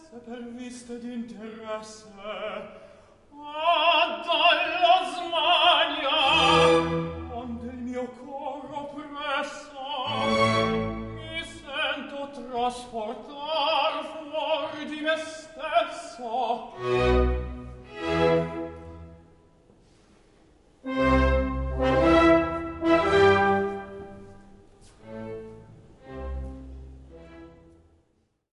Se per viste d'interesse dalla smania onde il mio cor oppresso mi sento trasportar fuori di me stesso